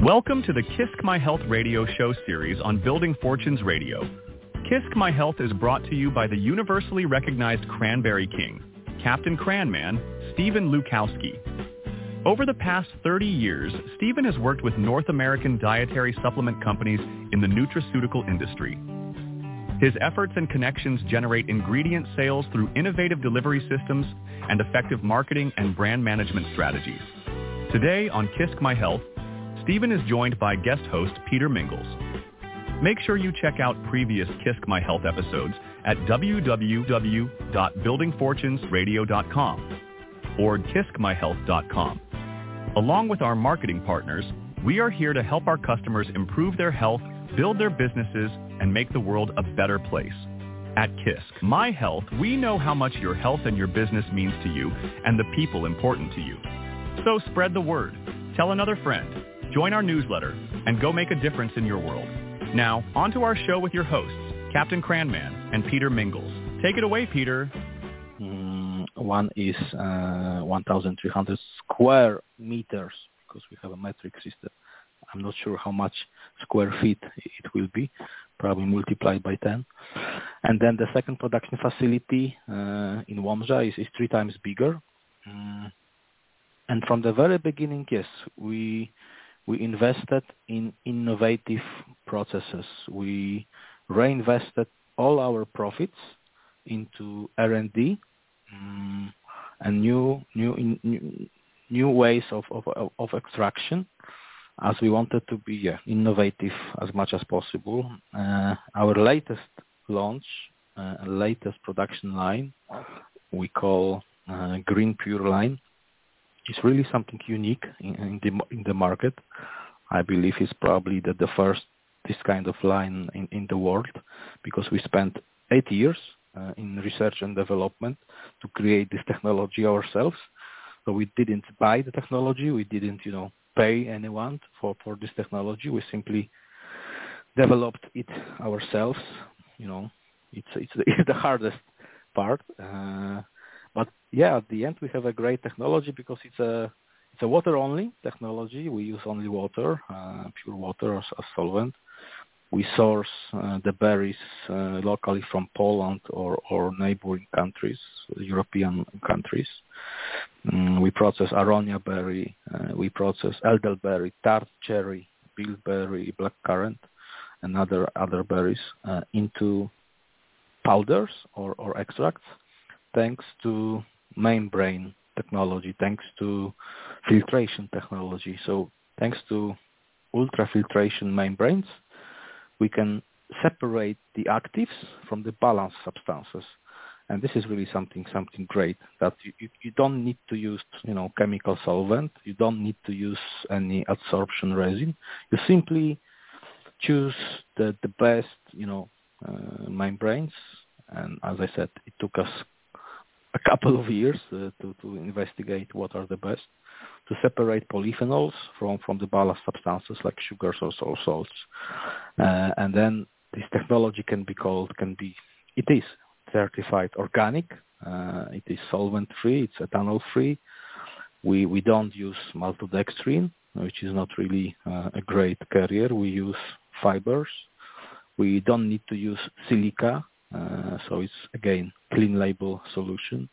Welcome to the Kisk My Health radio show series on Building Fortunes Radio. Kisk My Health is brought to you by the universally recognized Cranberry King, Captain Cranman, Stephen Lukowski. Over the past 30 years, Stephen has worked with North American dietary supplement companies in the nutraceutical industry. His efforts and connections generate ingredient sales through innovative delivery systems and effective marketing and brand management strategies. Today on Kisk My Health, Stephen is joined by guest host Peter Mingles. Make sure you check out previous Kisk My Health episodes at www.buildingfortunesradio.com or kiskmyhealth.com. Along with our marketing partners, we are here to help our customers improve their health, build their businesses, and make the world a better place. At Kisk My Health, we know how much your health and your business means to you and the people important to you. So spread the word, tell another friend, join our newsletter, and go make a difference in your world. Now, on to our show with your hosts, Captain Cranman and Peter Mingles. Take it away, Peter. One is 1,300 square meters, because we have a metric system. I'm not sure how much square feet it will be, probably multiplied by 10. And then the second production facility in Łomża is 3 times bigger. And from the very beginning, yes, we invested in innovative processes. We reinvested all our profits into R&D and new ways of extraction, as we wanted to be innovative as much as possible. Our latest launch, latest production line, we call Green Pure line. It's really something unique in the market. I believe it's probably the first this kind of line in the world, because we spent 8 years in research and development to create this technology ourselves. So we didn't buy the technology. We didn't, pay anyone for this technology. We simply developed it ourselves. It's the hardest part. But at the end we have a great technology, because it's a water-only technology. We use only water, pure water as solvent. We source the berries locally from Poland or neighboring countries, European countries. We process aronia berry, we process elderberry, tart cherry, bilberry, blackcurrant, and other berries into powders or extracts, thanks to membrane technology, thanks to filtration technology. So thanks to ultrafiltration membranes, we can separate the actives from the balanced substances. And this is really something great, that you don't need to use, chemical solvent. You don't need to use any adsorption resin. You simply choose the best, membranes. And as I said, it took us a couple of years to investigate what are the best, to separate polyphenols from the ballast substances like sugars or salts. And then this technology it is certified organic. It is solvent-free. It's ethanol-free. We don't use maltodextrin, which is not really a great carrier. We use fibers. We don't need to use silica. So it's, again, clean label solution.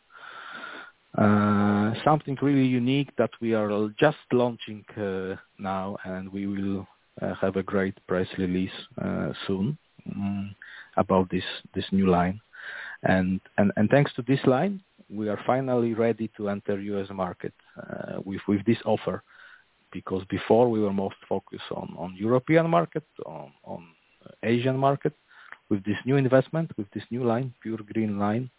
Something really unique that we are just launching now, and we will have a great press release soon about this new line. And thanks to this line, we are finally ready to enter U.S. market with this offer, because before we were most focused on European market, on Asian market. With this new investment, with this new line, Pure Green Line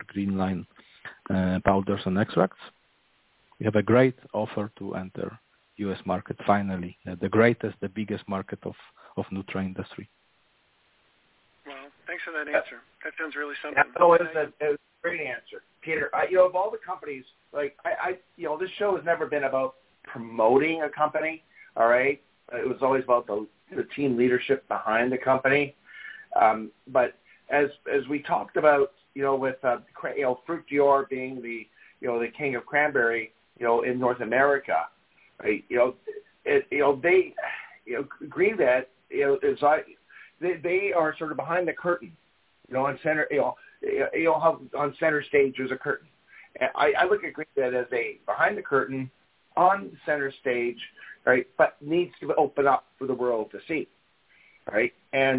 powders and extracts, we have a great offer to enter U.S. market finally, the biggest market of Nutra industry. Well, thanks for that answer. That sounds really something. It was a great answer, Peter. Of all the companies, this show has never been about promoting a company. All right, it was always about the team leadership behind the company. But as we talked about, with Fruit Dior being the king of cranberry, in North America, right? GreenVet, they are sort of behind the curtain, on center, how on center stage there's a curtain. And I look at GreenVet as a behind the curtain, on center stage, right, but needs to open up for the world to see, right? And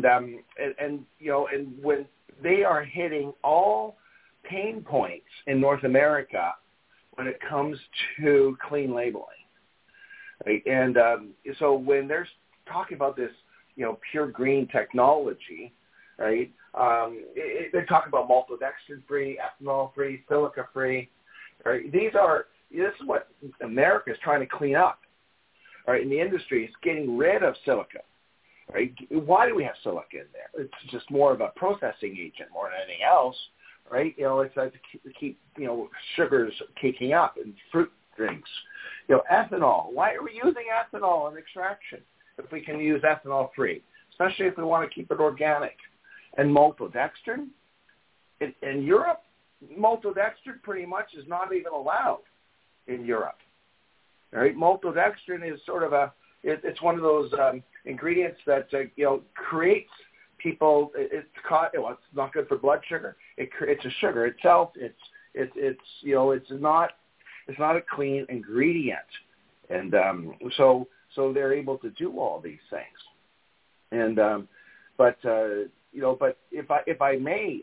when they are hitting all pain points in North America when it comes to clean labeling, right? And so when they're talking about this, pure green technology, right? They're talking about maltodextrin-free, ethanol-free, silica-free, right? This is what America is trying to clean up, right? And the industry is getting rid of silica, right? Why do we have silica in there? It's just more of a processing agent more than anything else, right? It's like to keep sugars caking up in fruit drinks. Ethanol. Why are we using ethanol in extraction if we can use ethanol-free, especially if we want to keep it organic? And maltodextrin, in Europe, maltodextrin pretty much is not even allowed in Europe. Right? Maltodextrin is sort of it's one of those ingredients that creates people. It's not good for blood sugar. It's a sugar itself. It's not a clean ingredient, and so they're able to do all these things. And but if I may,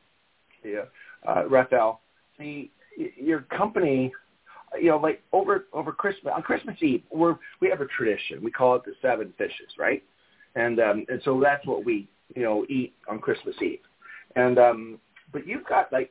Raphael, your company, like over Christmas, on Christmas Eve, we have a tradition. We call it the 7 fishes, right? And so that's what we eat on Christmas Eve. And but you've got the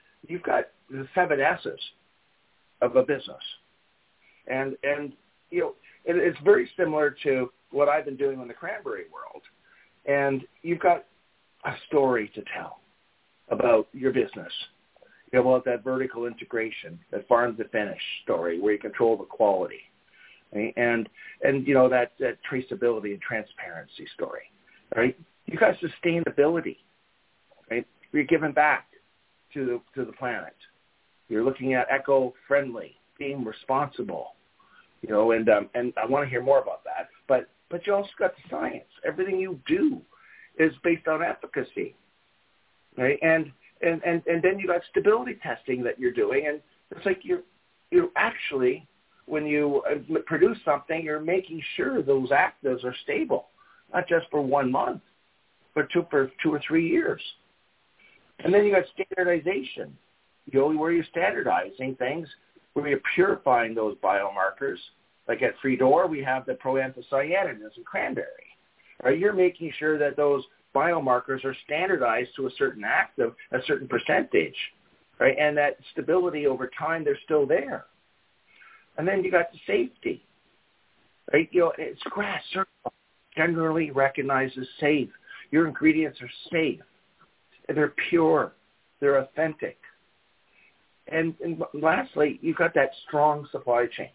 7 S's of a business, and it's very similar to what I've been doing in the cranberry world. And you've got a story to tell about your business. About that vertical integration, that farm to finish story where you control the quality, right? and that traceability and transparency story, right? You got sustainability, right? You're giving back to the planet. You're looking at eco-friendly, being responsible, and I want to hear more about that. But you also got the science. Everything you do is based on efficacy, right? And then you got stability testing that you're doing, and it's like you're actually, when you produce something, you're making sure those actives are stable, not just for 1 month, but for 2 or 3 years. And then you got standardization, where you're standardizing things, where you're purifying those biomarkers. Like at Freedor, we have the proanthocyanidins in cranberry. Right? You're making sure that those biomarkers are standardized to a certain active, a certain percentage, right? And that stability over time, they're still there. And then you got the safety, right? It's GRAS certified, generally recognized as safe. Your ingredients are safe. They're pure. They're authentic. And lastly, you've got that strong supply chain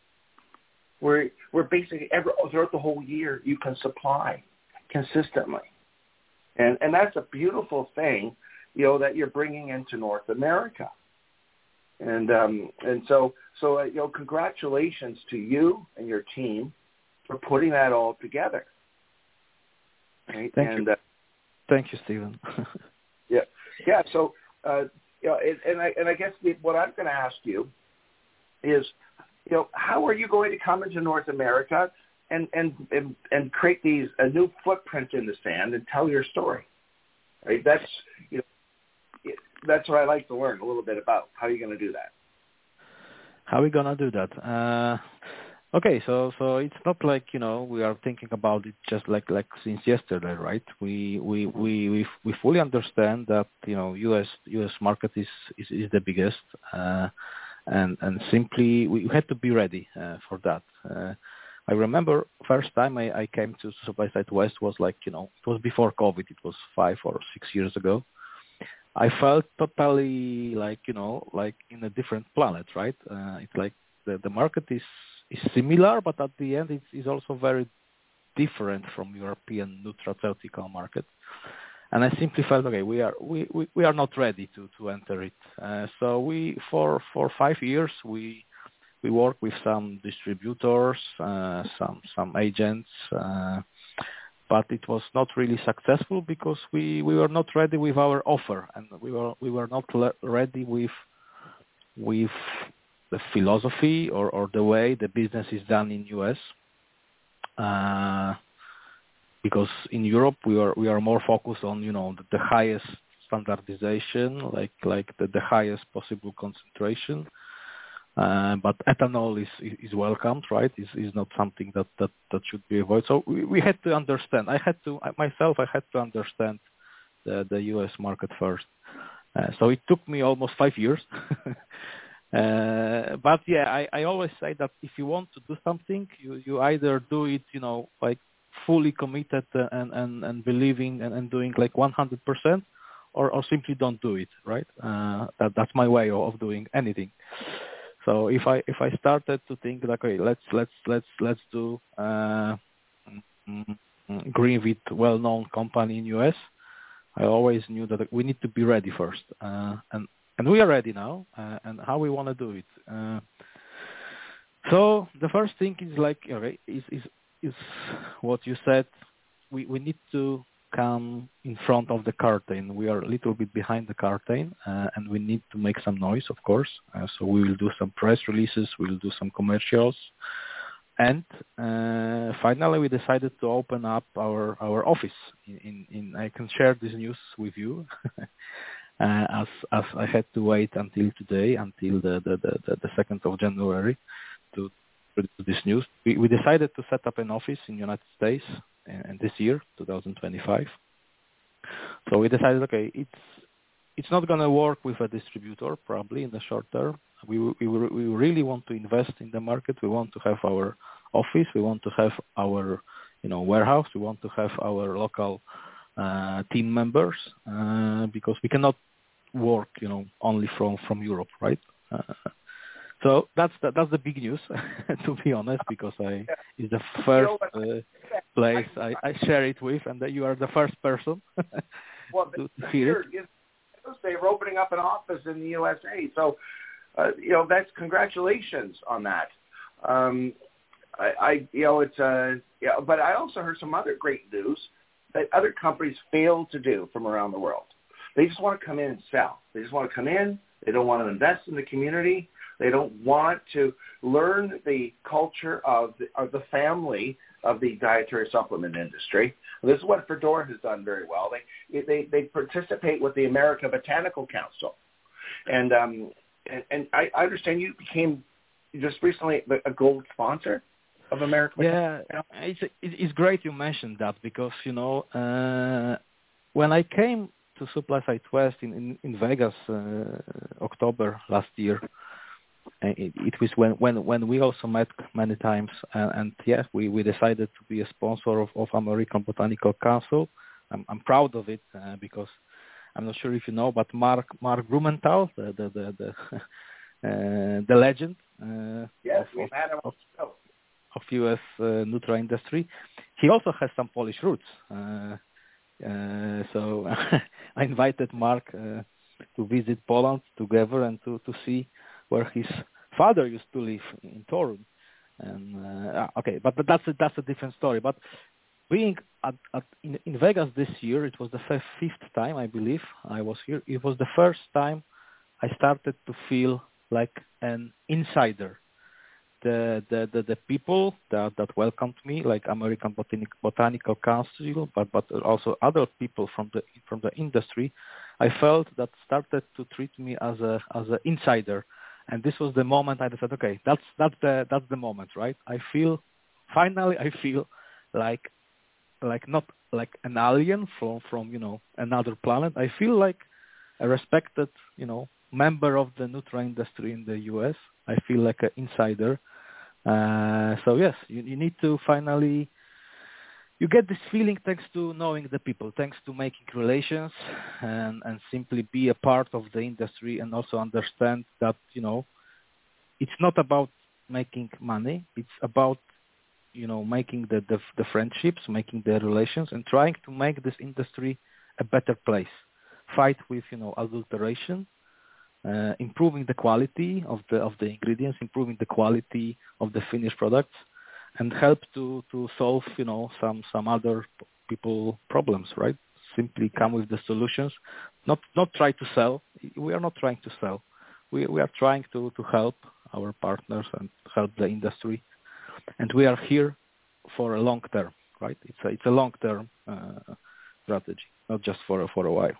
where basically throughout the whole year you can supply consistently. And that's a beautiful thing, that you're bringing into North America. And so congratulations to you and your team for putting that all together. Right? Thank you, Stephen. Yeah. So, and I guess what I'm going to ask you is, how are you going to come into North America and create a new footprint in the sand and tell your story? Right? That's what I like to learn a little bit about. How are you going to do that? How are we going to do that? Okay, so it's not like, we are thinking about it just like since yesterday, right? We fully understand that, US market is the biggest, and simply we had to be ready for that. I remember first time I came to Supply Side West was it was before COVID. It was 5 or 6 years ago. I felt totally like in a different planet, right? It's like the market is similar, but at the end it's also very different from European nutraceutical market. And I simply felt, okay, we are not ready to enter it. So we for 5 years we We work with some distributors, some agents, but it was not really successful because we were not ready with our offer, and we were not ready with the philosophy or the way the business is done in US. Because in Europe we are more focused on the highest standardization, like the highest possible concentration. But ethanol is welcomed, right? Is not something that should be avoided. So we had to understand. I had to understand the US market first. So it took me almost 5 years. But yeah, I always say that if you want to do something, you either do it, like fully committed and believing and doing like 100%, or simply don't do it, right? That's my way of doing anything. So if I started to think like, okay, let's do green with well-known company in US, I always knew that we need to be ready first, and we are ready now. And how we want to do it. So the first thing is like, okay, is what you said. We need to come in front of the curtain. We are a little bit behind the curtain, and we need to make some noise, of course. So we will do some press releases, we'll do some commercials, and finally we decided to open up our office. In I can share this news with you, as I had to wait until today, until the 2nd of January, to produce this news. We decided to set up an office in the United States. And this year, 2025. So we decided, okay, it's not going to work with a distributor probably in the short term. We really want to invest in the market. We want to have our office. We want to have our warehouse. We want to have our local team members because we cannot work only from Europe, right? So that's the big news, to be honest, because it's the first place I share it with, and that you are the first person to hear it. They're opening up an office in the USA, so that's congratulations on that. But I also heard some other great news that other companies fail to do from around the world. They just want to come in and sell. They just want to come in. They don't want to invest in the community. They don't want to learn the culture of the family of the dietary supplement industry. And this is what Fedora has done very well. They participate with the American Botanical Council, and I understand you became just recently a gold sponsor of American. Yeah, it's great you mentioned that because when I came to SupplySide West in Vegas, October last year. It was when we also met many times, and yes, we decided to be a sponsor of American Botanical Council. I'm proud of it because I'm not sure if you know, but Mark Blumenthal, the legend of U.S. Nutra industry, he also has some Polish roots. So I invited Mark to visit Poland together and to see where his father used to live in Torun. And okay, but that's a different story. But being in Vegas this year, it was the fifth time, I believe, I was here. It was the first time I started to feel like an insider. The people that welcomed me, like American Botanical Council, but also other people from the industry, I felt that started to treat me as an insider. And this was the moment I decided, okay, that's the moment, right? I feel like not like an alien from another planet. I feel like a respected member of the Nutra industry in the US. I feel like an insider. So yes, you need to finally. You get this feeling thanks to knowing the people, thanks to making relations, and simply be a part of the industry, and also understand that it's not about making money. It's about making the friendships, making the relations, and trying to make this industry a better place. Fight with adulteration, improving the quality of the ingredients, improving the quality of the finished products, and help to solve some other people problems, right? Simply come with the solutions, not try to sell. We are not trying to sell. We are trying to help our partners and help the industry, and we are here for a long term, right? It's a long term strategy, not just for a while.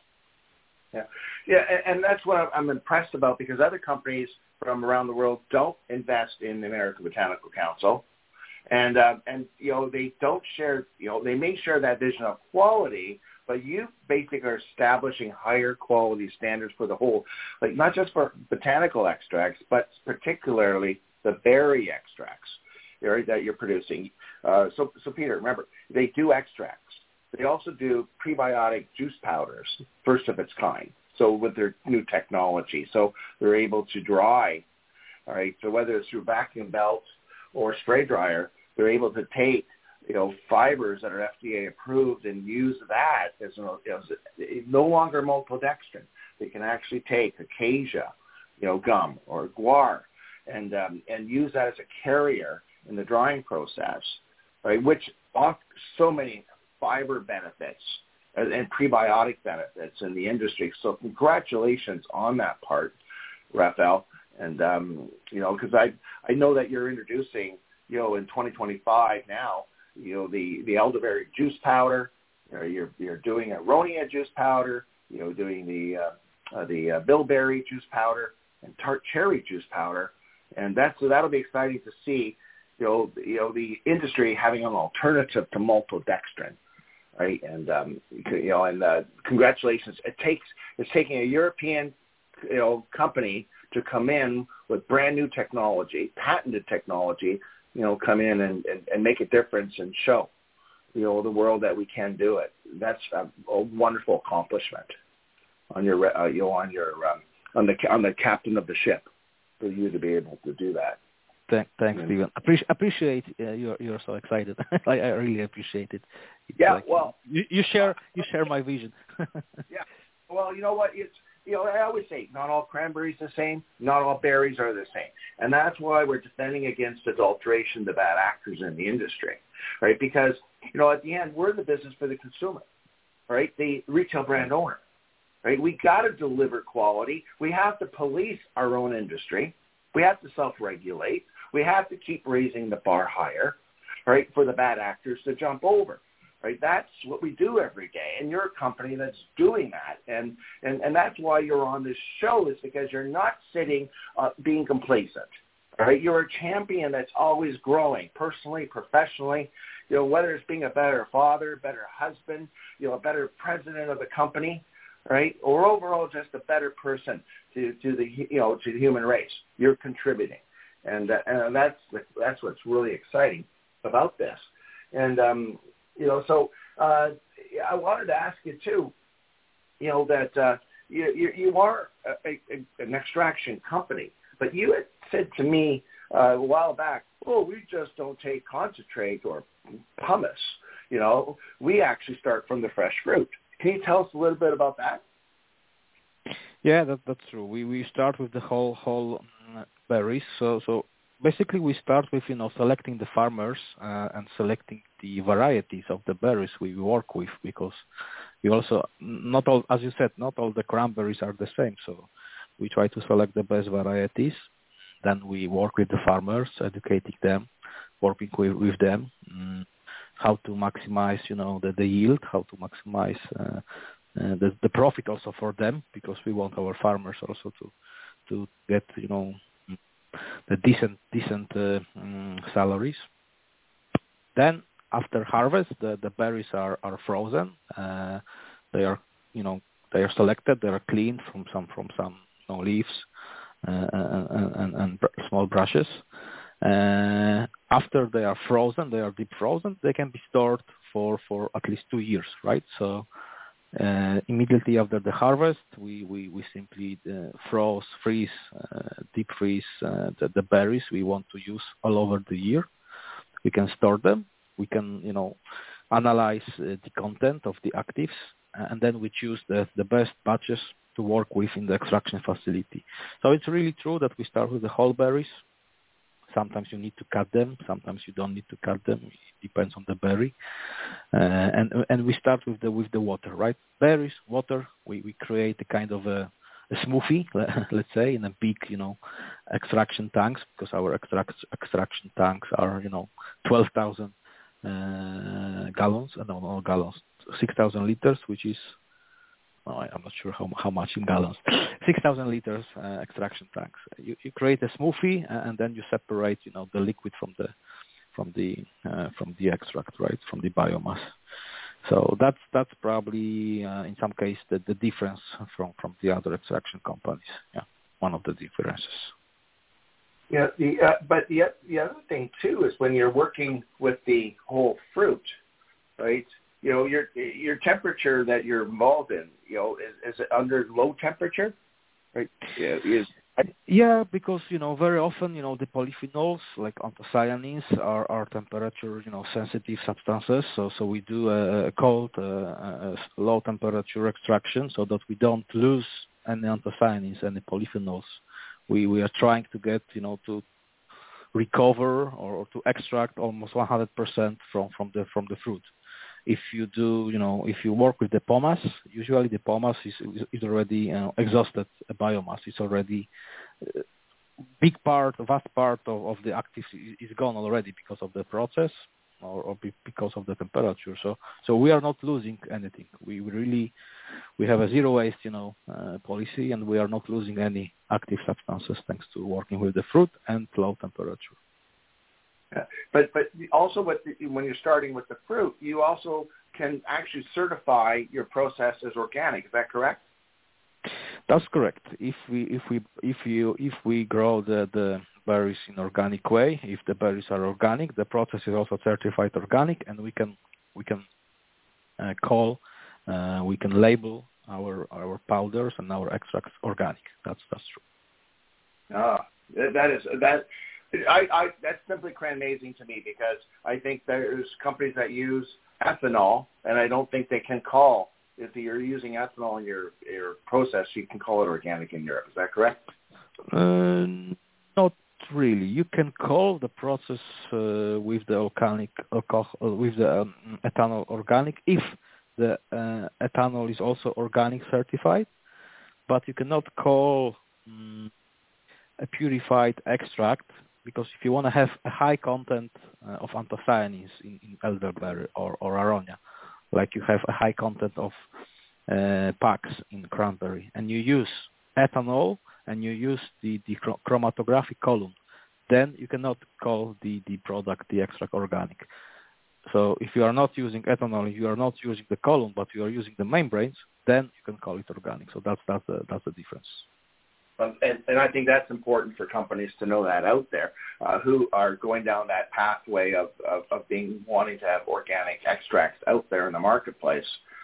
Yeah, and that's what I'm impressed about, because other companies from around the world don't invest in the American Botanical Council, and they don't share. They may share that vision of quality, but you basically are establishing higher quality standards for the whole, like not just for botanical extracts, but particularly the berry extracts, right, that you're producing. So Peter, remember, they do extracts. They also do prebiotic juice powders, first of its kind. So with their new technology, so they're able to dry. All right. So whether it's through vacuum belt or spray dryer, they're able to take fibers that are FDA approved and use that as no longer maltodextrin. They can actually take acacia, gum or guar, and use that as a carrier in the drying process, right? Which offers so many fiber benefits and prebiotic benefits in the industry. So congratulations on that part, Raphael. And because I know that you're introducing in 2025 now, the elderberry juice powder, you're doing aronia juice powder, doing the bilberry juice powder and tart cherry juice powder, and that'll be exciting to see, the industry having an alternative to maltodextrin, right? And congratulations. It's taking a European company to come in with brand new technology, patented technology, come in and make a difference and show, the world that we can do it. That's a wonderful accomplishment on on the captain of the ship, for you to be able to do that. Thanks, Stephen. Appreciate you're so excited. I really appreciate it. You share my vision. Yeah. Well, you know what? I always say, not all cranberries are the same, not all berries are the same. And that's why we're defending against adulteration, the bad actors in the industry, right? Because, at the end, we're in the business for the consumer, right? The retail brand owner, right? We got to deliver quality. We have to police our own industry. We have to self-regulate. We have to keep raising the bar higher, right, for the bad actors to jump over. Right, that's what we do every day, and you're a company that's doing that, and that's why you're on this show, is because you're not sitting being complacent. Right, you're a champion that's always growing, personally, professionally. Whether it's being a better father, better husband, a better president of the company, right, or overall just a better person to the human race. You're contributing, and that's what's really exciting about this, and. So I wanted to ask you too, that you are an extraction company, but you had said to me a while back, we just don't take concentrate or pumice. We actually start from the fresh fruit. Can you tell us a little bit about that? Yeah, that's true. We start with the whole berries. So basically, we start with selecting the farmers and selecting the varieties of the berries we work with, because we also not all, as you said, not all the cranberries are the same. So we try to select the best varieties. Then we work with the farmers, educating them, working with them, how to maximize the yield, how to maximize the profit also for them, because we want our farmers also to get the decent salaries. Then after harvest, the berries are frozen. They are selected. They are cleaned from some leaves and small brushes. After they are frozen, they are deep frozen. They can be stored for at least 2 years, right? So immediately after the harvest, we simply freeze, deep freeze the berries we want to use all over the year. We can store them. We can, analyze the content of the actives, and then we choose the best batches to work with in the extraction facility. So it's really true that we start with the whole berries. Sometimes you need to cut them. Sometimes you don't need to cut them. It depends on the berry. And we start with the water, right? Berries, water. We create a kind of a smoothie, let's say, in a big, extraction tanks, because our extraction tanks are, 12,000 gallons, no gallons, 6,000 liters, which is, I'm not sure how much in gallons, 6,000 liters extraction tanks. You create a smoothie, and then you separate, the liquid from the extract, right, from the biomass. So that's probably in some case the difference from the other extraction companies. Yeah, one of the differences. Yeah, but the other thing too is when you're working with the whole fruit, right? Your temperature that you're involved in, is it under low temperature, right? Yeah, because very often the polyphenols like anthocyanins are temperature sensitive substances. So we do a cold, low temperature extraction so that we don't lose any anthocyanins, any polyphenols. We are trying to get to recover or to extract almost 100% from the fruit. If you do, if you work with the pomace, usually the pomace is already exhausted biomass. It's already vast part of the active is gone already because of the process or because of the temperature. So we are not losing anything. We have a zero waste, policy, and we are not losing any active substances thanks to working with the fruit and low temperature. Yeah. But also when you're starting with the fruit, you also can actually certify your process as organic. Is that correct? That's correct. If we grow the berries in organic way, if the berries are organic, the process is also certified organic, and we can label our powders and our extracts organic. That's true. That's simply amazing to me, because I think there's companies that use ethanol, and I don't think they can call, if you're using ethanol in your process, you can call it organic in Europe. Is that correct? Not really. You can call the process with the ethanol organic if the ethanol is also organic certified, but you cannot call a purified extract, because if you want to have a high content of anthocyanins in elderberry or aronia, like you have a high content of PAX in cranberry, and you use ethanol and you use the chromatographic column, then you cannot call the product, the extract, organic. So if you are not using ethanol, you are not using the column, but you are using the membranes, then you can call it organic. So that's the difference. And I think that's important for companies to know that out there, who are going down that pathway of wanting to have organic extracts out there in the marketplace.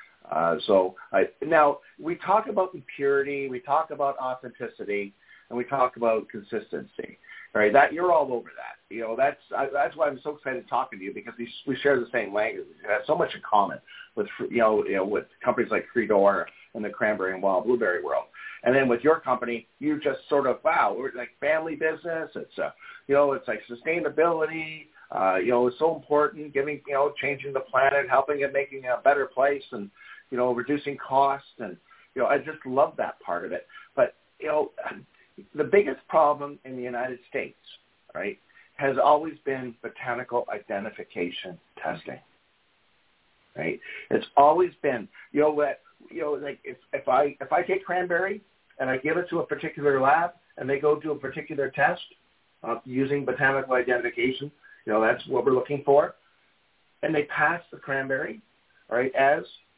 Now we talk about the purity, we talk about authenticity, and we talk about consistency. Right? That you're all over that. That's why I'm so excited talking to you, because we share the same language. We have so much in common with with companies like Freedor and the cranberry and wild blueberry world. And then with your company, you just sort of, we're like family business. It's it's like sustainability. It's so important, changing the planet, helping it, making it a better place, and reducing costs. And I just love that part of it. But the biggest problem in the United States, right, has always been botanical identification testing. Right? It's always been, like if I take cranberry and I give it to a particular lab and they go do a particular test using botanical identification, that's what we're looking for, and they pass the cranberry, right, as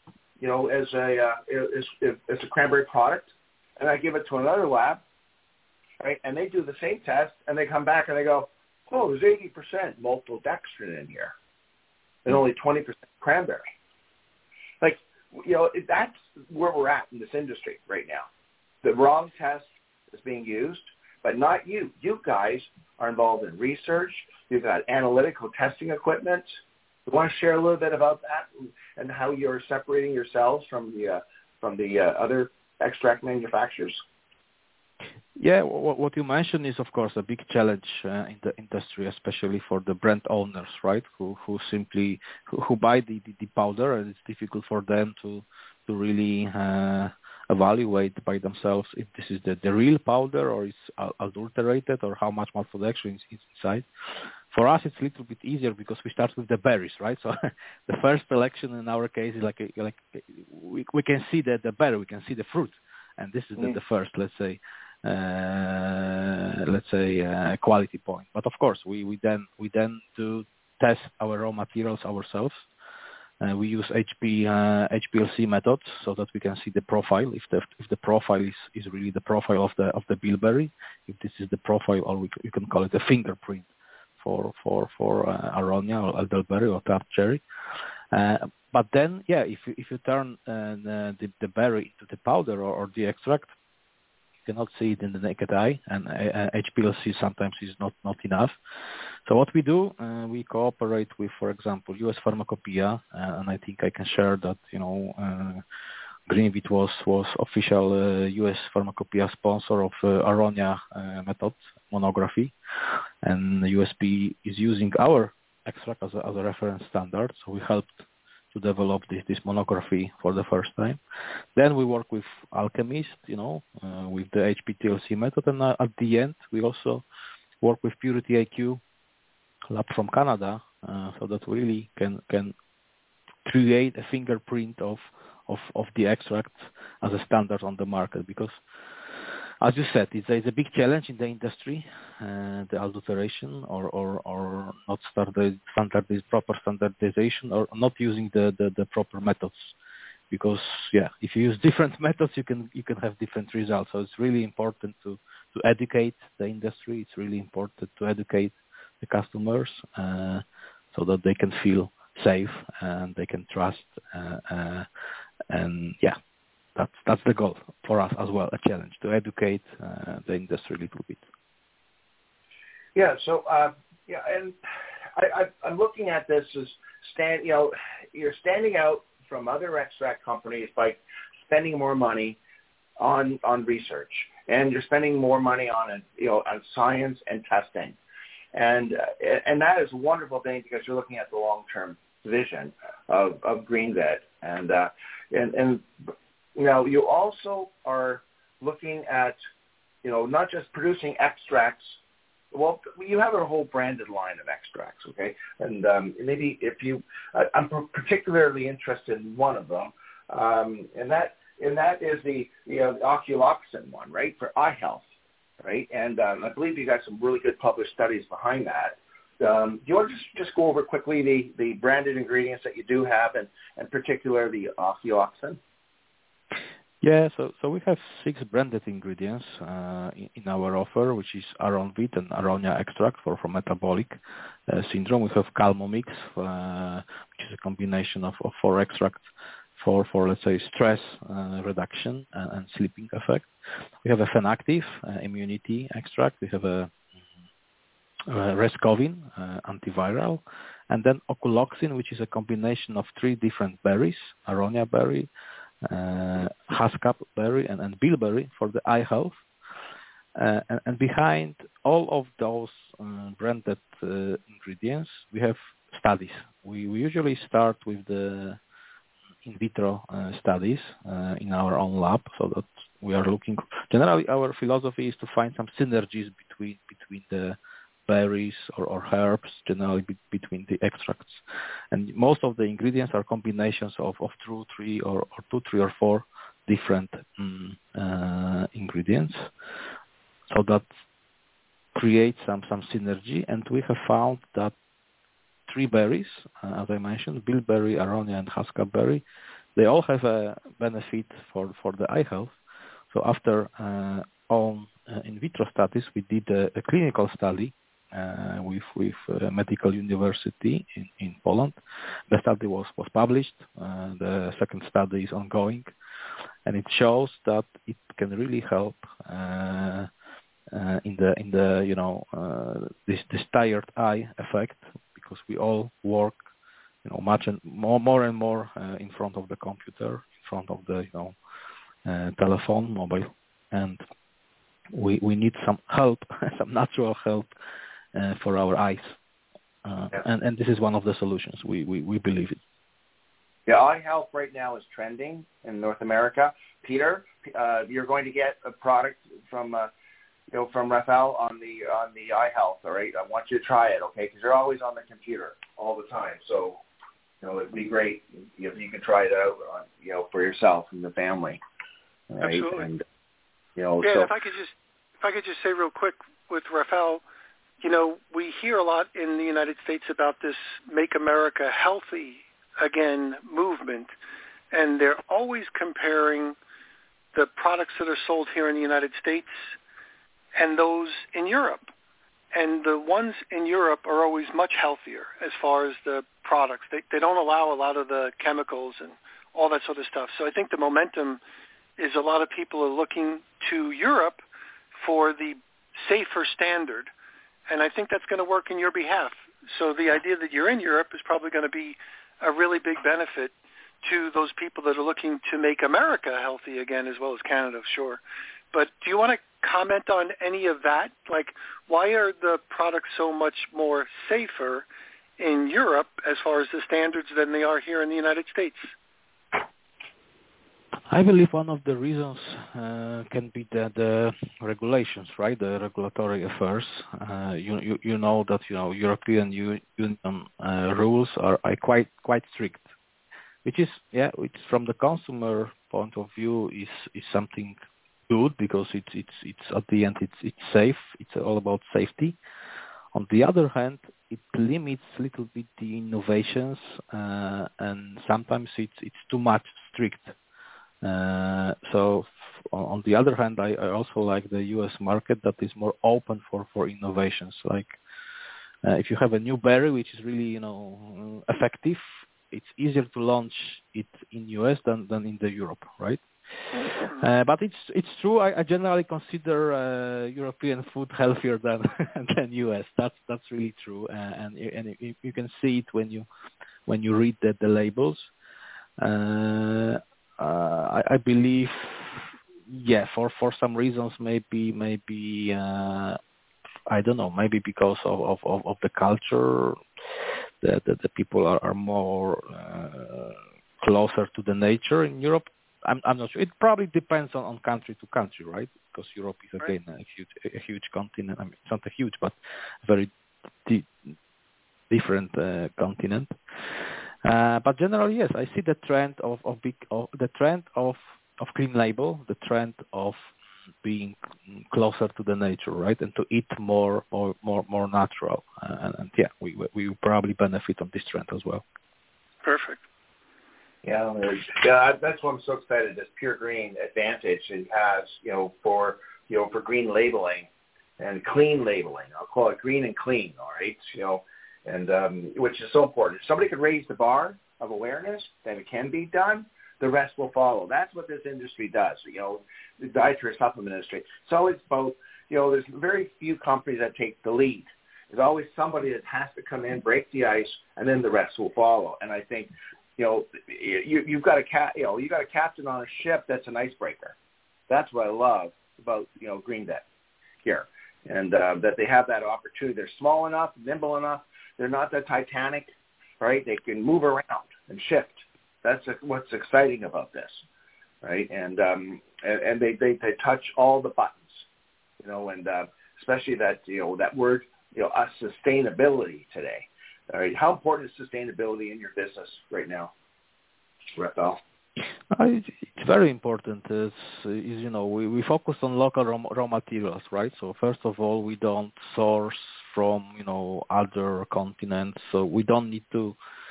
a cranberry product, and I give it to another lab, right, and they do the same test, and they come back and they go, oh, there's 80% maltodextrin in here, and only 20% cranberry. Like, that's where we're at in this industry right now. The wrong test is being used, but not you. You guys are involved in research. You've got analytical testing equipment. You want to share a little bit about that and how you're separating yourselves from the other extract manufacturers? Yeah, what you mentioned is, of course, a big challenge in the industry, especially for the brand owners, right? Who simply buy the powder, and it's difficult for them to really evaluate by themselves if this is the real powder or it's adulterated or how much maltodextrin is inside. For us, it's a little bit easier because we start with the berries, right? So the first selection in our case is like we can see the berry, we can see the fruit, and this is the first, let's say, quality point. But of course, we then do test our raw materials ourselves. We use HPLC methods so that we can see the profile. If the profile is really the profile of the bilberry, if this is the profile, or you can call it a fingerprint for aronia or elderberry or tart cherry. But then, yeah, if you turn the berry into the powder or the extract, cannot see it in the naked eye, and HPLC sometimes is not enough. So what we do, we cooperate with, for example, US Pharmacopoeia, and I think I can share that, Greenvit was official US Pharmacopoeia sponsor of Aronia method monography, and the USP is using our extract as a reference standard, so we helped to develop this monography for the first time. Then we work with alchemists, with the HPLC method, and at the end we also work with Purity IQ lab from Canada, so that we really can create a fingerprint of the extract as a standard on the market. Because, as you said, it's a big challenge in the industry, the adulteration or not proper standardization, or not using the proper methods. Because if you use different methods, you can have different results. So it's really important to educate the industry. It's really important to educate the customers so that they can feel safe and they can trust. That's the goal for us as well, a challenge to educate the industry a little bit. Yeah. So and I'm looking at this as you're standing out from other extract companies by spending more money on research, and you're spending more money on science and testing, and that is a wonderful thing because you're looking at the long-term vision of Greenvit, and you also are looking at not just producing extracts. Well, you have a whole branded line of extracts, okay? And maybe I'm particularly interested in one of them, and that is the Oculoxin one, right, for eye health, right? And I believe you got some really good published studies behind that. Do you want to just go over quickly the branded ingredients that you do have, and particularly the Oculoxin? Yeah, so we have 6 branded ingredients in our offer, which is Aronvit and Aronia extract for metabolic syndrome. We have Calmomix, which is a combination of 4 extracts for let's say stress reduction and sleeping effect. We have a Phenactive immunity extract. We have a Rescovin antiviral, and then Oculoxin, which is a combination of 3 different berries: Aronia berry, Haskap berry, and bilberry for the eye health. And behind all of those branded ingredients, we have studies. We usually start with the in vitro studies in our own lab, so that we are looking. Generally, our philosophy is to find some synergies between the berries or herbs, generally between the extracts. And most of the ingredients are combinations of 2, 3, or 4 different ingredients. So that creates some synergy. And we have found that 3 berries, as I mentioned, bilberry, aronia, and Haskap berry, they all have a benefit for the eye health. So after on in vitro studies, we did a clinical study with Medical University in Poland. The study was published. The second study is ongoing, and it shows that it can really help in the this tired eye effect, because we all work much and more in front of the computer, in front of the telephone, mobile, and we need some help, some natural help for our eyes. And this is one of the solutions. We believe it. Yeah, eye health right now is trending in North America. Peter, you're going to get a product from Rafael on the eye health. All right, I want you to try it, okay? Because you're always on the computer all the time. So, it'd be great if you could try it out, for yourself and the family. Right? Absolutely. And, so if I could just say real quick with Rafael, we hear a lot in the United States about this Make America Healthy Again movement, and they're always comparing the products that are sold here in the United States and those in Europe. And the ones in Europe are always much healthier as far as the products. They don't allow a lot of the chemicals and all that sort of stuff. So I think the momentum is a lot of people are looking to Europe for the safer standard, and I think that's going to work in your behalf. So the idea that you're in Europe is probably going to be a really big benefit to those people that are looking to make America healthy again, as well as Canada, sure. But do you want to comment on any of that? Like, why are the products so much more safer in Europe as far as the standards than they are here in the United States? I believe one of the reasons can be the regulations, right? The regulatory affairs. You know that European Union rules are quite strict, which from the consumer point of view is something good because it's at the end it's safe. It's all about safety. On the other hand, it limits a little bit the innovations, and sometimes it's too much strict. So on the other hand, I also like the U.S. market that is more open for innovations. Like if you have a new berry which is really effective, it's easier to launch it in U.S. than in the Europe, right? But it's true. I generally consider European food healthier than U.S. That's really true, and you can see it when you read the labels. I believe, for some reasons, maybe I don't know, maybe because of the culture, the people are more closer to the nature in Europe. I'm not sure. It probably depends on country to country, right? Because Europe is again a huge continent. I mean, it's not a huge, but very different continent. But generally, yes, I see the trend of clean label, the trend of being closer to the nature, right, and to eat more natural, and we will probably benefit on this trend as well. Perfect. Yeah, that's why I'm so excited. This Pure Green advantage it has, for green labeling and clean labeling. I'll call it green and clean. All right, and which is so important. If somebody could raise the bar of awareness that it can be done, the rest will follow. That's what this industry does. The dietary supplement industry. It's always both. There's very few companies that take the lead. There's always somebody that has to come in, break the ice, and then the rest will follow. And I think, you've got a captain on a ship that's an icebreaker. That's what I love about GreenVet here, and that they have that opportunity. They're small enough, nimble enough. They're not the Titanic, right? They can move around and shift. That's what's exciting about this, right? And they touch all the buttons, and especially that that word sustainability today. All right, how important is sustainability in your business right now, Rafael? It's very important. We focus on local raw materials, right? So first of all, we don't source from other continents, so we don't need to.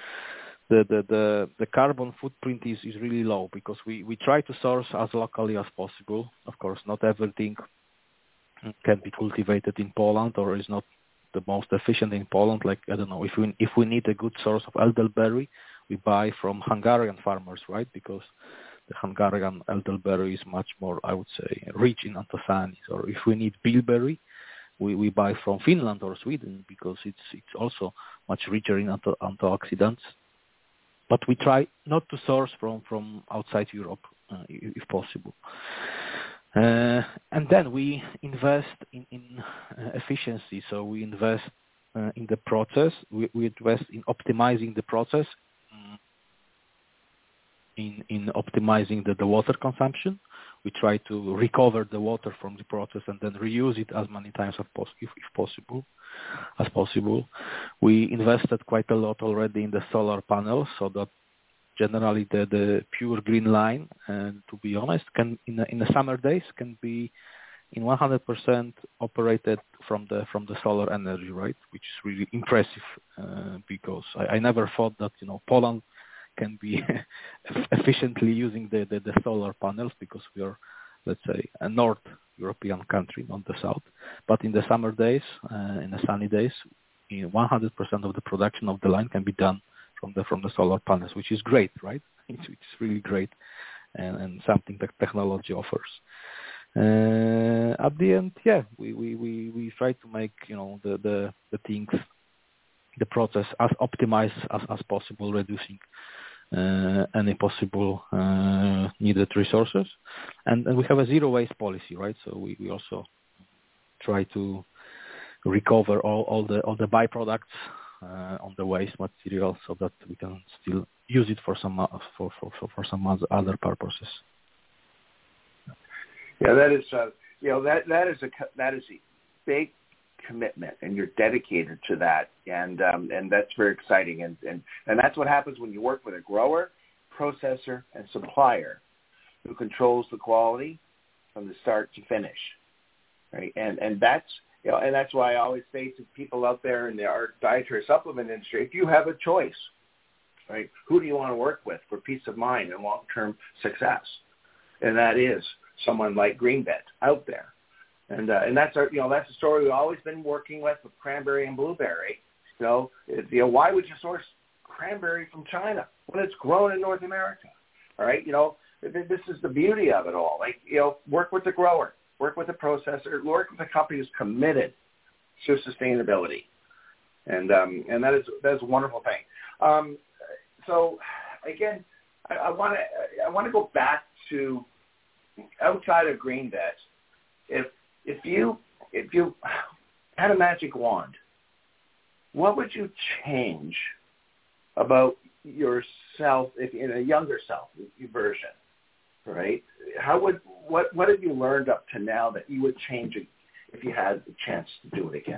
The carbon footprint is really low because we try to source as locally as possible. Of course, not everything can be cultivated in Poland or is not the most efficient in Poland. Like, I don't know, if we need a good source of elderberry, we buy from Hungarian farmers, right? Because the Hungarian elderberry is much more, I would say, rich in anthocyanins. Or if we need bilberry, we buy from Finland or Sweden because it's also much richer in antioxidants. But we try not to source from outside Europe if possible. And then we invest in efficiency. So we invest in the process. We invest in optimizing the process, in optimizing the water consumption. We try to recover the water from the process and then reuse it as many times as possible. We invested quite a lot already in the solar panels, so that generally the pure green line, and to be honest, can in the summer days can be in 100% operated from the solar energy, right? Which is really impressive because I never thought that Poland can be efficiently using the solar panels, because we are, let's say, a North European country, not the South. But in the summer days, in the sunny days, 100% of the production of the line can be done from the solar panels, which is great, right? It's really great, and something that technology offers. At the end, we try to make the things, the process as optimized as possible, reducing any possible needed resources, and we have a zero waste policy, right? So we also try to recover all the byproducts on the waste material, so that we can still use it for some other purposes. Yeah, that is that is a big commitment, and you're dedicated to that, and that's very exciting, and that's what happens when you work with a grower, processor, and supplier who controls the quality from the start to finish, right? And that's and that's why I always say to people out there in our dietary supplement industry, if you have a choice, right, who do you want to work with for peace of mind and long-term success? And that is someone like GreenVet out there. And that's our, that's the story we've always been working with cranberry and blueberry. Why would you source cranberry from China when it's grown in North America? All right, this is the beauty of it all. Work with the grower, work with the processor, work with a company who's committed to sustainability, and that is a wonderful thing. So again, I want to go back to outside of GreenVet. If you had a magic wand, what would you change about yourself if in a younger self version, right? What have you learned up to now that you would change it if you had the chance to do it again?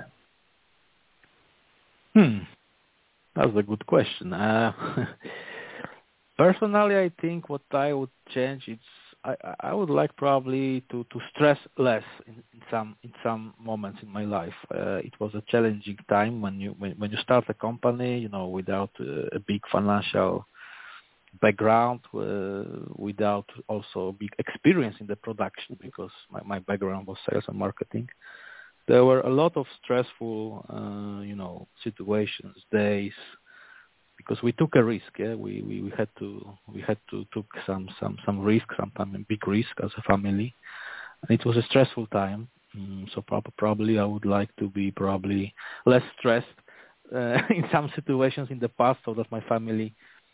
That's a good question. Personally, I think what I would change is I would like probably to stress less in some moments in my life. It was a challenging time when you start a company, without a big financial background, without also big experience in the production, because my background was sales and marketing. There were a lot of stressful, situations, days, because we took a risk. Yeah, we had to took some risk, sometimes a big risk as a family, and it was a stressful time. So probably I would like to be probably less stressed in some situations in the past, so that my family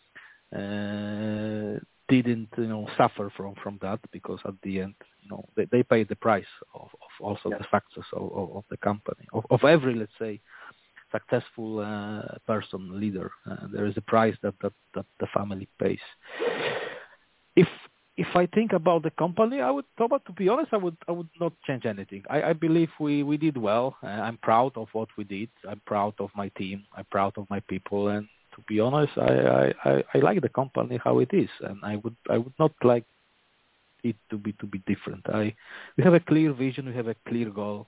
didn't suffer from that, because at the end they paid the price of also the success of the company, of every, let's say, successful person, leader. There is a price that the family pays. If I think about the company, to be honest, I would not change anything. I believe we did well. I'm proud of what we did. I'm proud of my team. I'm proud of my people. And to be honest, I like the company how it is, and I would not like it to be different. We have a clear vision. We have a clear goal.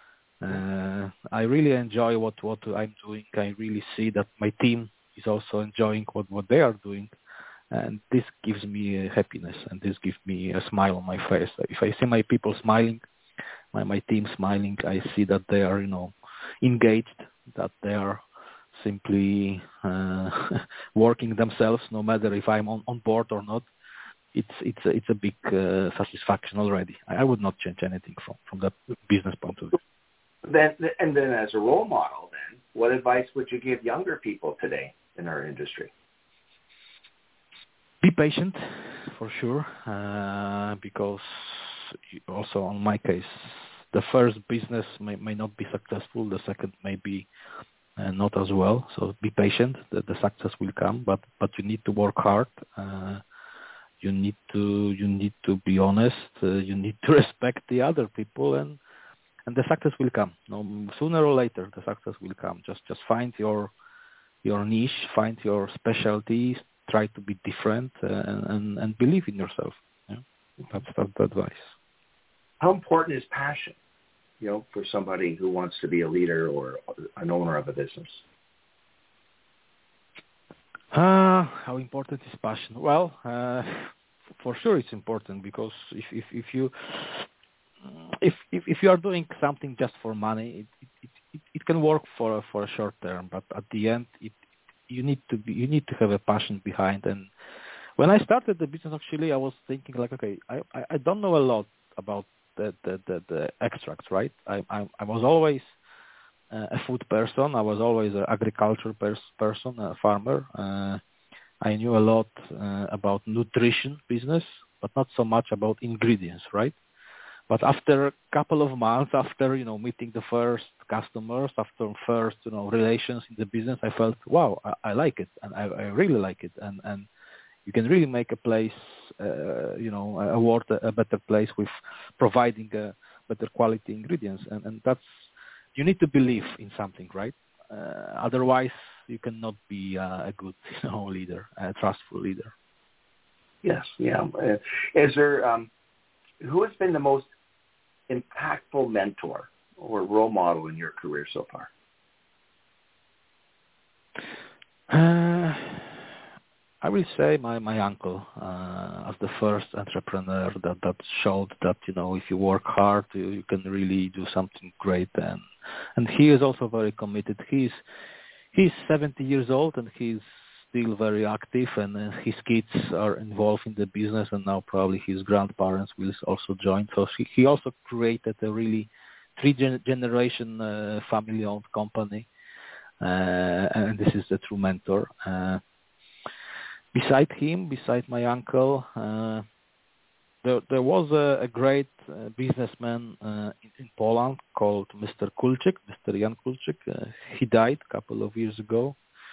I really enjoy what I'm doing. I really see that my team is also enjoying what they are doing, and this gives me happiness, and this gives me a smile on my face. If I see my people smiling, my team smiling, I see that they are engaged, that they are simply working themselves, no matter if I'm on board or not. It's a big satisfaction already. I would not change anything from that business point of view. Then as a role model, what advice would you give younger people today in our industry? Be patient. for sure, because also on my case, the first business may not be successful, the second may be not as well. So be patient. The success will come, but you need to work hard. You need to be honest. You need to respect the other people, and the success will come. No, sooner or later, the success will come. Just find your niche, find your specialties. Try to be different, and believe in yourself. Yeah? That's the advice. How important is passion, for somebody who wants to be a leader or an owner of a business? How important is passion? Well, for sure it's important, because if you are doing something just for money, it can work for a short term, but at the end, you need to have a passion behind. And when I started the business, actually, I was thinking like, okay, I don't know a lot about the extracts, right? I was always a food person. I was always an agriculture person, a farmer. I knew a lot about nutrition business, but not so much about ingredients, right? But after a couple of months, after meeting the first customers, after first relations in the business, I felt, wow, I like it, and I really like it, and you can really make a place, a world a better place with providing better quality ingredients, and that's, you need to believe in something, right? Otherwise, you cannot be a good leader, a trustful leader. Yes, yeah. Is there who has been the most impactful mentor or role model in your career so far? I will say my uncle, as the first entrepreneur that showed that if you work hard, you can really do something great, and he is also very committed. He's 70 years old and he's still very active, and his kids are involved in the business, and now probably his grandparents will also join. So he also created a really three-generation family-owned company, and this is a true mentor. Beside him, beside my uncle, there was a great businessman in Poland called Mr. Kulczyk, Mr. Jan Kulczyk. He died a couple of years ago.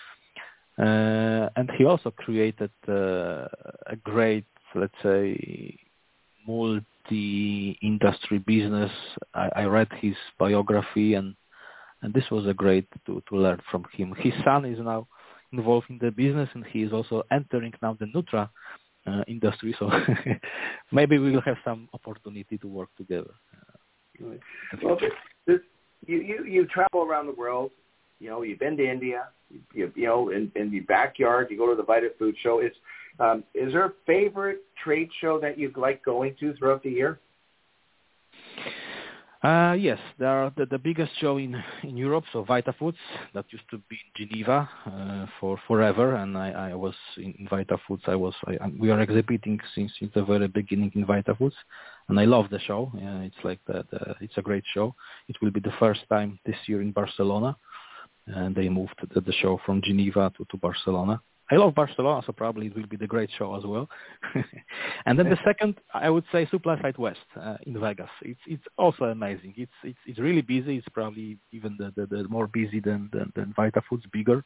And he also created a great, let's say, multi-industry business. I read his biography, and this was a great to learn from him. His son is now involved in the business, and he is also entering now the Nutra industry. So maybe we will have some opportunity to work together. Well, you travel around the world. You've been to India. In the backyard, you go to the Vita Food Show. Is there a favorite trade show that you like going to throughout the year? Yes, there are the biggest show in Europe, so Vita Foods, that used to be in Geneva for forever, and I was in Vita Foods. We are exhibiting since the very beginning in Vita Foods, and I love the show. It's like it's a great show. It will be the first time this year in Barcelona, and they moved the show from Geneva to Barcelona. I love Barcelona, so probably it will be the great show as well. And then the second, I would say, Supply Side West in Vegas. It's also amazing. It's really busy. It's probably even the more busy than Vita Foods, bigger.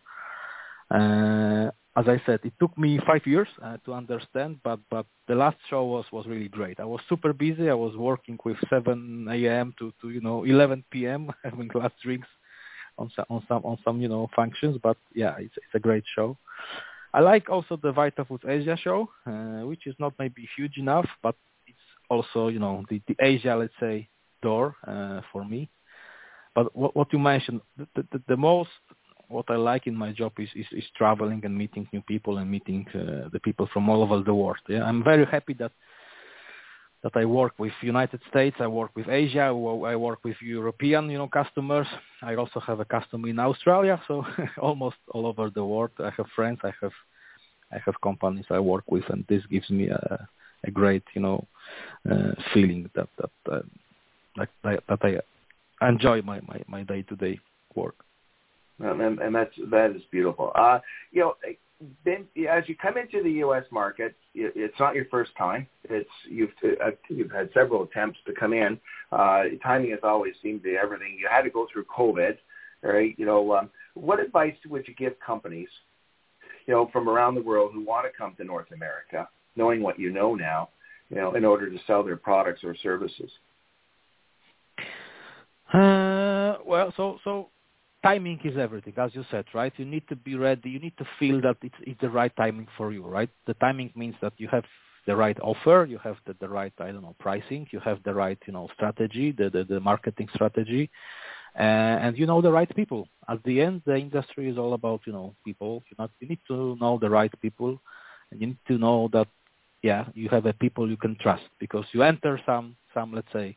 As I said, it took me 5 years to understand, but the last show was really great. I was super busy. I was working with 7 a.m. to 11 p.m. having last drinks on some functions. But yeah, it's a great show. I like also the Vita Foods Asia show, which is not maybe huge enough, but it's also the Asia, let's say, door for me. But what you mentioned, the most what I like in my job is traveling and meeting new people and meeting the people from all over the world. Yeah, I'm very happy that I work with United States, I work with Asia, I work with European, customers. I also have a customer in Australia, so almost all over the world. I have friends, I have companies I work with, and this gives me a great, feeling that I enjoy my day-to-day work. And that is beautiful. been, as you come into the U.S. market, it's not your first time. You've had several attempts to come in. Timing has always seemed to be everything. You had to go through COVID, right? What advice would you give companies, from around the world who want to come to North America, knowing what you know now, in order to sell their products or services? Well, so timing is everything, as you said, right? You need to be ready. You need to feel that it's the right timing for you, right? The timing means that you have the right offer, you have the right, pricing, you have the right, strategy, the marketing strategy, and the right people. At the end, the industry is all about, people. You need to know the right people, and you need to know that, you have a people you can trust, because you enter some let's say,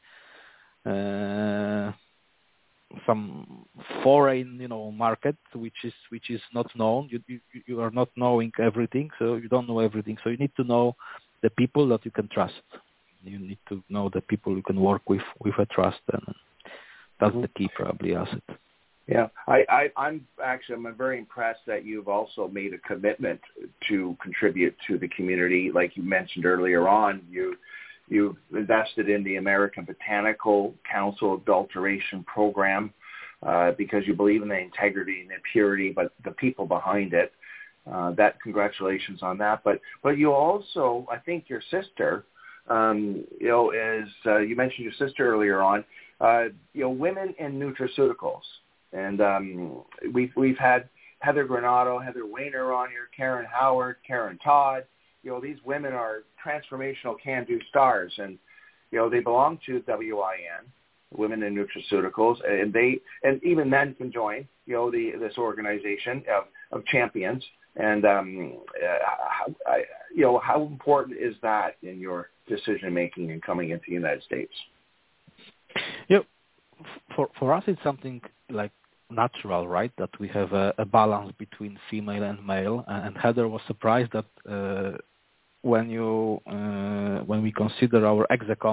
some foreign, market which is not known. You are not knowing everything, so you don't know everything. So you need to know the people that you can trust. You need to know the people you can work with a trust, and that's the key probably asset. Yeah, I'm very impressed that you've also made a commitment to contribute to the community. Like you mentioned earlier on, You've invested in the American Botanical Council Adulteration Program because you believe in the integrity and the purity, but the people behind it. Congratulations on that. But you also, I think your sister, you mentioned your sister earlier on, women in nutraceuticals, and we've had Heather Granado, Heather Weiner on here, Karen Howard, Karen Todd. These women are transformational can-do stars, and they belong to WIN, Women in Nutraceuticals, and even men can join this organization of champions. And how important is that in your decision making and coming into the United States? For us, it's something like natural, right? That we have a balance between female and male. And Heather was surprised that when we consider our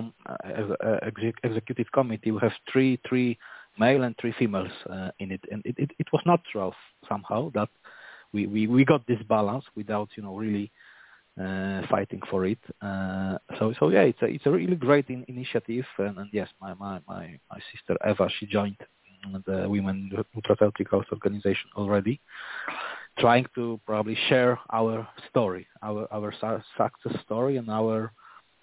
executive committee, we have three male and 3 females in it, and it was natural somehow that we got this balance without really fighting for it. It's a really great initiative, and yes, my sister Eva, she joined the Women Nutraceuticals Organization already, trying to probably share our story, our success story, and our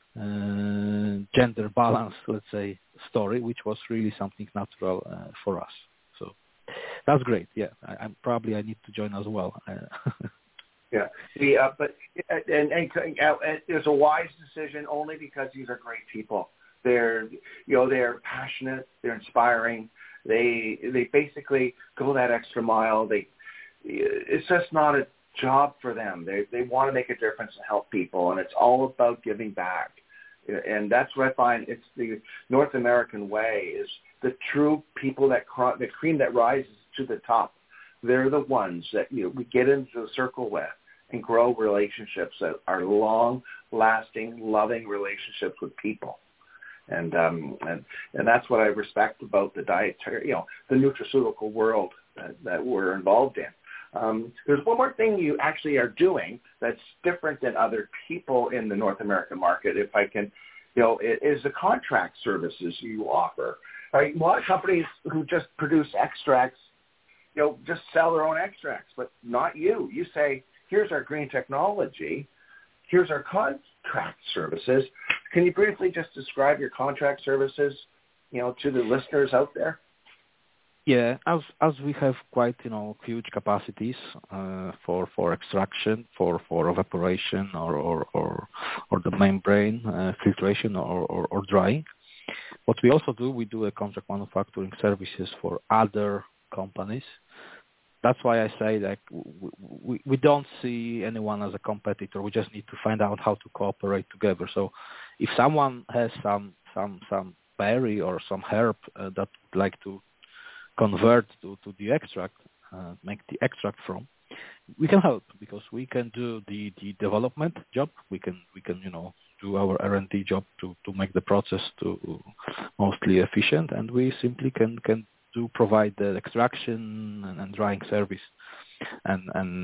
gender balance, let's say, story, which was really something natural for us. So that's great. Yeah, I need to join as well. Yeah, but it was a wise decision only because these are great people. They're passionate. They're inspiring. They basically go that extra mile. It's just not a job for them. They want to make a difference and help people, and it's all about giving back. And that's what I find. It's the North American way, is the true people the cream that rises to the top. They're the ones that we get into the circle with and grow relationships that are long-lasting, loving relationships with people. And that's what I respect about the dietary, the nutraceutical world that we're involved in. There's one more thing you actually are doing that's different than other people in the North American market, if I can, it is the contract services you offer. Right? A lot of companies who just produce extracts, just sell their own extracts, but not you. You say, here's our green technology, here's our contract services. Can you briefly just describe your contract services, to the listeners out there? Yeah, as we have quite huge capacities for extraction, for evaporation or the membrane filtration or drying. What we also do, we do a contract manufacturing services for other companies. That's why I say we don't see anyone as a competitor. We just need to find out how to cooperate together. So if someone has some berry or some herb that would like to convert to the extract, make the extract from, we can help, because we can do the development job. We can do our R&D job to make the process to mostly efficient, and we simply can provide the extraction and drying service, and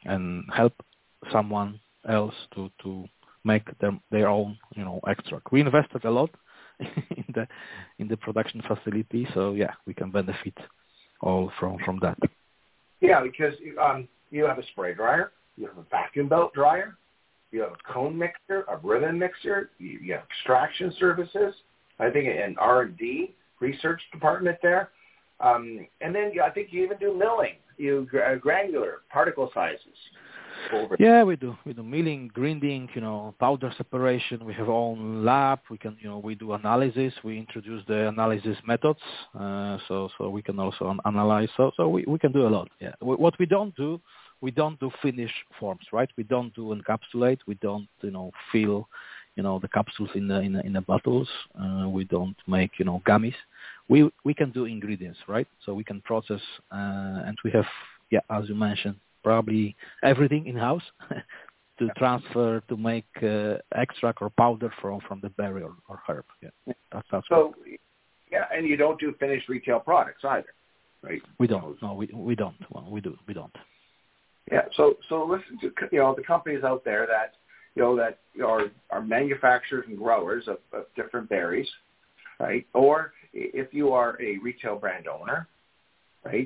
and help someone else to make their own extract. We invested a lot in the production facility, so yeah, we can benefit all from that. Yeah, because you have a spray dryer, you have a vacuum belt dryer, you have a cone mixer, a ribbon mixer, you have extraction services, I think an R&D research department there. And then I think you even do milling, granular particle sizes. Yeah, we do milling, grinding, powder separation. We have our own lab. We can, we do analysis. We introduce the analysis methods, so we can also analyze. So we can do a lot. Yeah. What we don't do finish forms, right? We don't do encapsulate. We don't, fill, the capsules in the bottles. We don't make, gummies. We can do ingredients, right? So we can process, and we have, as you mentioned, probably everything in-house to transfer, to make extract or powder from the berry or herb. Yeah, that's so. Yeah, and you don't do finished retail products either, right? We don't. No, we don't. Well, we do. We don't. Yeah. So listen to the companies out there that that are manufacturers and growers of different berries, right? Or if you are a retail brand owner, right?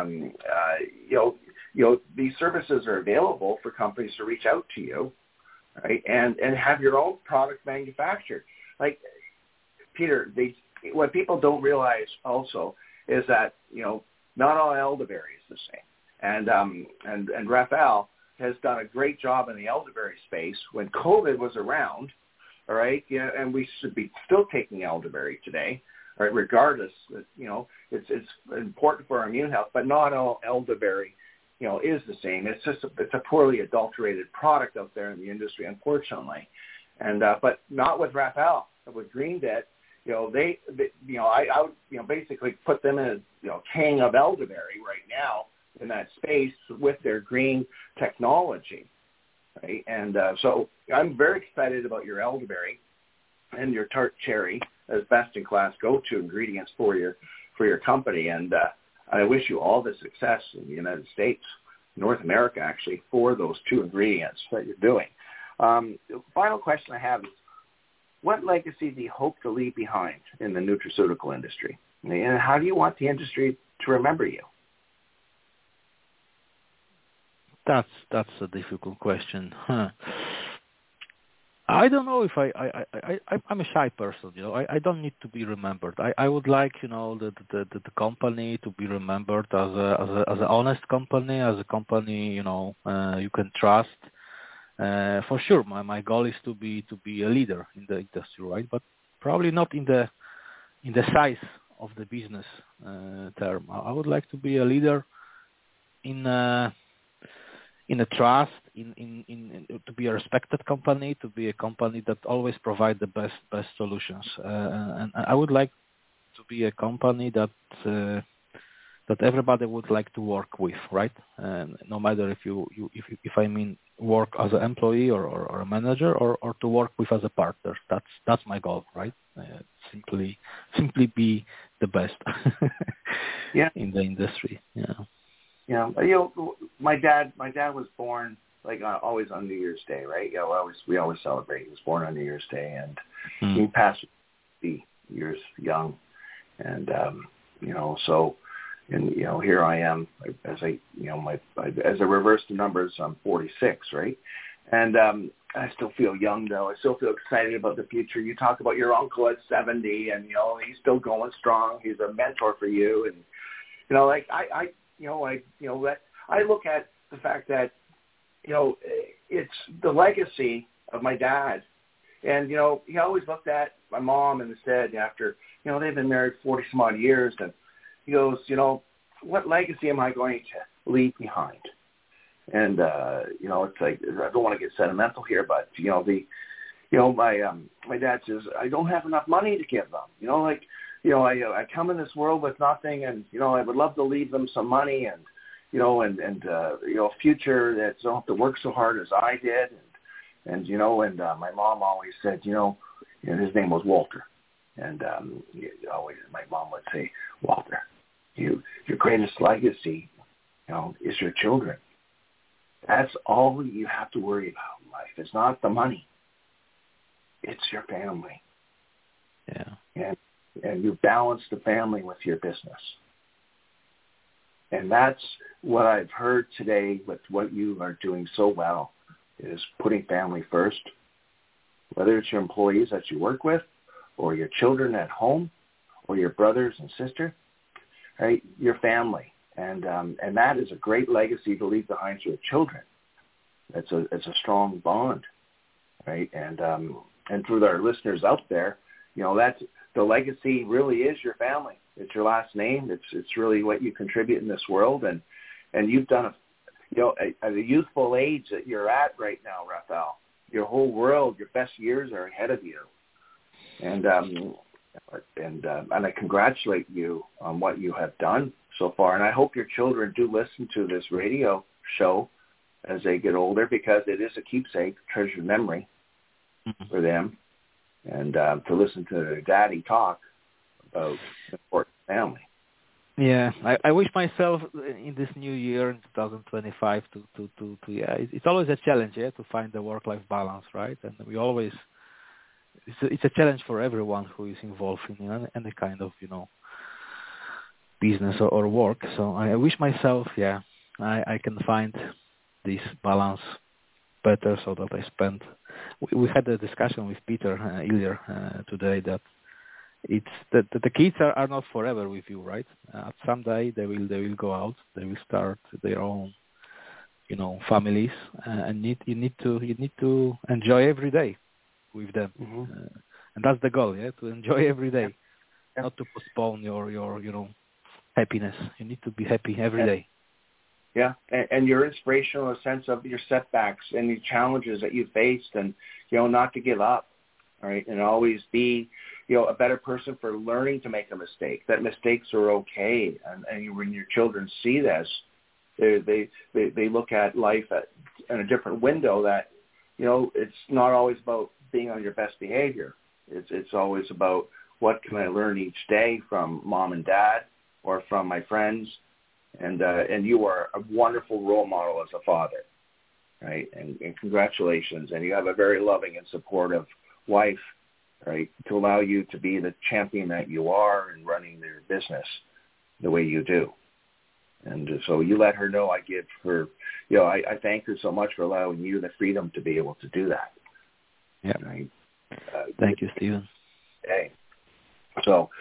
These services are available for companies to reach out to you, right? And have your own product manufactured. Like, Peter, what people don't realize also is that, not all elderberry is the same. And Raphael has done a great job in the elderberry space when COVID was around, all right? And we should be still taking elderberry today, right? Regardless, it's important for our immune health, but not all elderberry is the same. It's just it's a poorly adulterated product out there in the industry, unfortunately. And but not with Raphael. With Green Det, I would basically put them in a king of elderberry right now in that space with their green technology, right? And so I'm very excited about your elderberry and your tart cherry as best-in-class go-to ingredients for your company. And I wish you all the success in the United States, North America, actually, for those two ingredients that you're doing. The final question I have is, what legacy do you hope to leave behind in the nutraceutical industry? And how do you want the industry to remember you? That's a difficult question. I don't know if I'm a shy person. I don't need to be remembered. I would like the company to be remembered as an honest company, as a company you can trust. For sure, my goal is to be a leader in the industry, right? But probably not in the size of the business term. I would like to be a leader in a trust, in to be a respected company, to be a company that always provide the best solutions. And I would like to be a company that everybody would like to work with, right? And no matter if I mean work as an employee or a manager or to work with as a partner. That's my goal, right? Simply be the best in the industry. Yeah. Yeah, my dad was born always on New Year's Day, right? We always celebrate. He was born on New Year's Day, and he passed 50 years young, and so, and here I am as I reverse the numbers, I'm 46, right? And I still feel young though. I still feel excited about the future. You talk about your uncle at 70, and he's still going strong. He's a mentor for you, and I look at the fact that, it's the legacy of my dad. And, he always looked at my mom and said after, they've been married 40 some odd years, and he goes, what legacy am I going to leave behind? And, it's like, I don't want to get sentimental here, but, my dad says, I don't have enough money to give them. I come in this world with nothing, and I would love to leave them some money, and a future that don't have to work so hard as I did, and my mom always said, his name was Walter, and my mom would say, Walter, your greatest legacy, is your children, That's all you have to worry about in life. It's not the money. It's your family. Yeah. And you balance the family with your business. And that's what I've heard today with what you are doing so well, is putting family first, whether it's your employees that you work with or your children at home or your brothers and sisters, right? Your family. And that is a great legacy to leave behind to your children. It's a strong bond, right? And for our listeners out there, that's the legacy really is your family. It's your last name. It's really what you contribute in this world. And you've done at the youthful age that you're at right now, Raphael, your whole world, your best years are ahead of you. And I congratulate you on what you have done so far. And I hope your children do listen to this radio show as they get older, because it is a keepsake, treasured memory for them. And to listen to their daddy talk about important family. Yeah, I wish myself in this new year, in 2025, to it's always a challenge, to find the work-life balance, right? And we always, it's a challenge for everyone who is involved in any kind of, business or work. So I wish myself, I can find this balance better, so that I spend. We had a discussion with Peter earlier today that it's that the kids are not forever with you, right? Someday they will go out, they will start their own, families, and you need to enjoy every day with them, and that's the goal, to enjoy every day, not to postpone your happiness. You need to be happy every day. Yeah, and your inspirational sense of your setbacks and the challenges that you faced, and not to give up, right? And always be a better person for learning to make a mistake. That mistakes are okay, and when your children see this, they look at life in a different window. That it's not always about being on your best behavior. It's always about what can I learn each day from mom and dad or from my friends. And you are a wonderful role model as a father, right? And congratulations. And you have a very loving and supportive wife, right, to allow you to be the champion that you are in running their business the way you do. And so you let her know I give her, I thank her so much for allowing you the freedom to be able to do that. Yeah. Right? Thank you, Stephen. Okay. So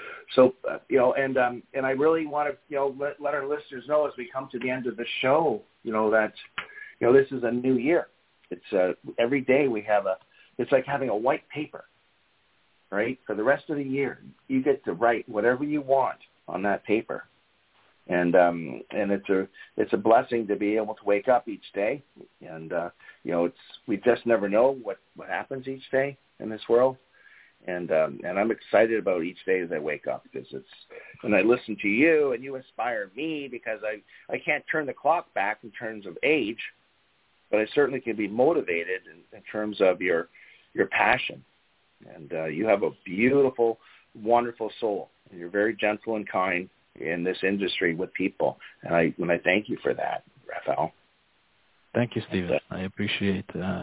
and I really want to, let our listeners know as we come to the end of the show, that, this is a new year. It's every day we have it's like having a white paper, right? For the rest of the year, you get to write whatever you want on that paper. And it's a blessing to be able to wake up each day. And, we just never know what happens each day in this world. And I'm excited about each day as I wake up, because when I listen to you and you inspire me, because I can't turn the clock back in terms of age, but I certainly can be motivated in terms of your passion. And you have a beautiful, wonderful soul, and you're very gentle and kind in this industry with people. And I thank you for that, Raphael. Thank you, Stephen. I appreciate.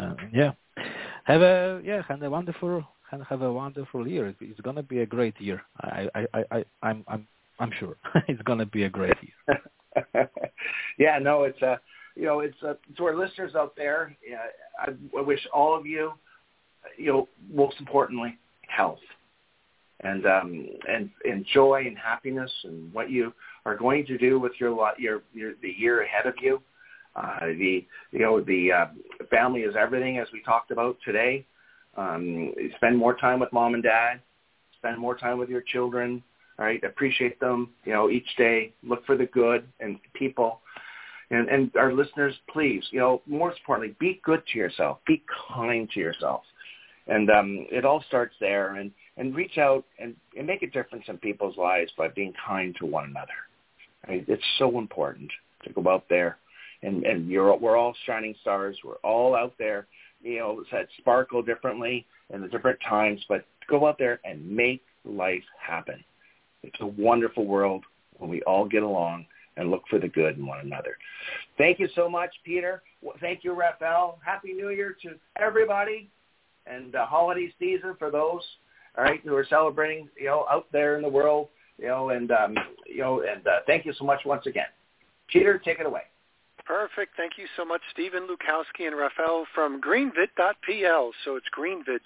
Have a wonderful year. It's gonna be a great year. I'm sure it's gonna be a great year. Yeah, no, it's to our listeners out there. I wish all of you, most importantly, health and joy and happiness, and what you are going to do with the year ahead of you. The family is everything, as we talked about today. Spend more time with mom and dad. Spend more time with your children. All right, appreciate them. Each day, look for the good in people. And our listeners, please, more importantly, be good to yourself. Be kind to yourself. And it all starts there. And reach out and make a difference in people's lives by being kind to one another. Right? It's so important to go out there. And we're all shining stars. We're all out there, that sparkle differently in the different times, but go out there and make life happen. It's a wonderful world when we all get along and look for the good in one another. Thank you so much, Peter. Thank you, Raphael. Happy New Year to everybody, and holiday season for those, all right, who are celebrating, out there in the world, and thank you so much once again. Peter, take it away. Perfect. Thank you so much, Stephen Lukowski and Raphael from greenvit.pl. So it's greenvit,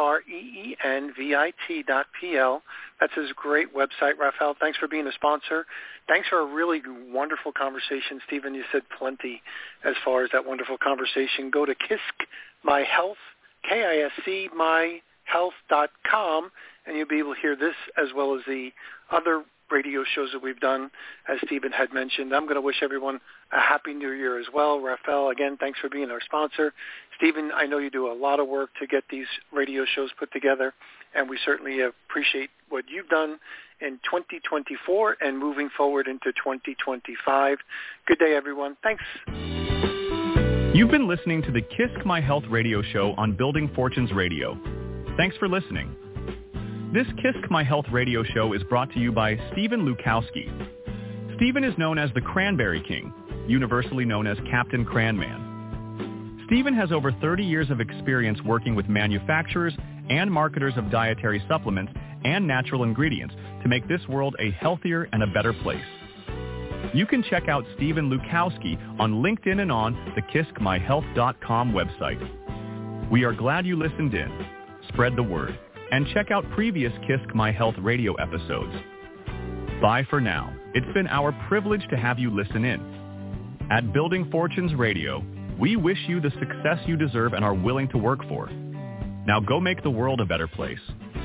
GREENVIT.pl. That's his great website, Raphael. Thanks for being a sponsor. Thanks for a really wonderful conversation, Stephen. You said plenty as far as that wonderful conversation. Go to Kisk My Health, KISC myhealth.com, and you'll be able to hear this as well as the other radio shows that we've done, as Stephen had mentioned. I'm going to wish everyone a Happy New Year as well. Raphael, again, thanks for being our sponsor. Stephen, I know you do a lot of work to get these radio shows put together, and we certainly appreciate what you've done in 2024 and moving forward into 2025. Good day, everyone. Thanks. You've been listening to the Kisk My Health radio show on Building Fortunes Radio. Thanks for listening. This Kisk My Health radio show is brought to you by Stephen Lukowski. Stephen is known as the Cranberry King, universally known as Captain Cranman. Stephen has over 30 years of experience working with manufacturers and marketers of dietary supplements and natural ingredients to make this world a healthier and a better place. You can check out Stephen Lukowski on LinkedIn and on the KiskMyHealth.com website. We are glad you listened in. Spread the word. And check out previous Kisk My Health radio episodes. Bye for now. It's been our privilege to have you listen in. At Building Fortunes Radio, we wish you the success you deserve and are willing to work for. Now go make the world a better place.